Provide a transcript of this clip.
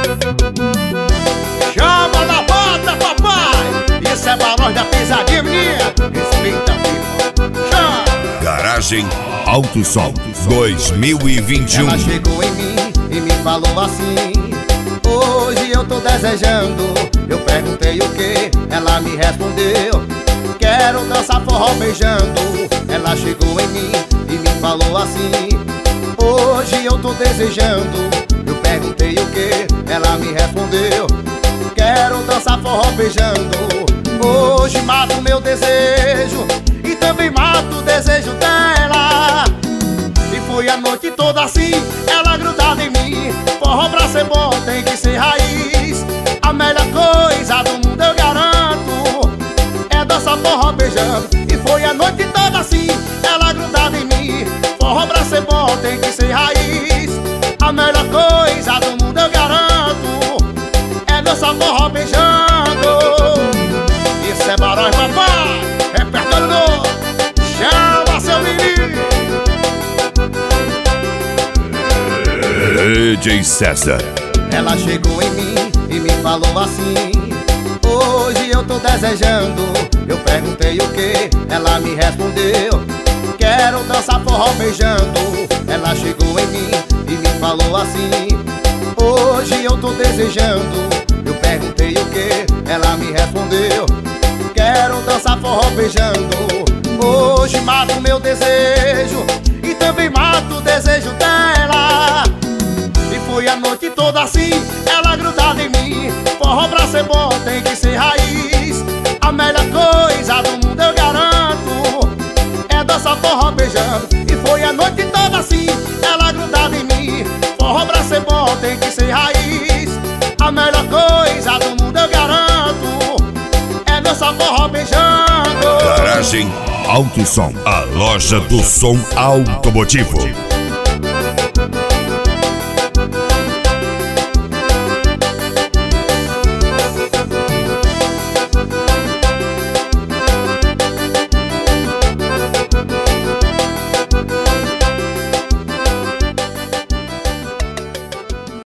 Chama na bota, papai! Isso é barulho da pisadinha, menina! Respeita a vida! Chama! Garagem Alto Som 2021. Ela chegou em mim e me falou assim: hoje eu tô desejando. Eu perguntei o que, ela me respondeu: quero dançar forró beijando. Ela chegou em mim e me falou assim: hoje eu tô desejando. Eu perguntei o que, ela me respondeu: quero dançar forró beijando. Hoje mato meu desejo e também mato o desejo dela. E foi a noite toda assim, ela grudada em mim. Forró pra ser bom tem que ser raiz. A melhor coisa do mundo eu garanto é dançar forró beijando. E foi a noite toda assim, ela grudada em mim. Forró pra ser bom tem que ser raiz. A melhor coisa do mundo eu garanto é dançar forró beijando. Isso é barulho, papai, repertório novo. Chama seu menino. DJ César. Ela chegou em mim e me falou assim: hoje eu tô desejando. Eu perguntei o que, ela me respondeu: quero dançar forró beijando. Ela chegou em mim e me falou assim: hoje eu tô desejando. Eu perguntei o que, ela me respondeu: quero dançar forró beijando. Hoje mato meu desejo e também mato o desejo dela. E foi a noite toda assim, ela grudada em mim. Forró pra ser bom tem que ser raiz. A melhor coisa do mundo eu garanto é dançar forró beijando. E foi a noite toda assim, ela grudada em mim. Forró pra ser bom tem que ser raiz. A melhor coisa do mundo eu garanto é dançar forró beijando. Garagem Alto Som, a loja do som automotivo.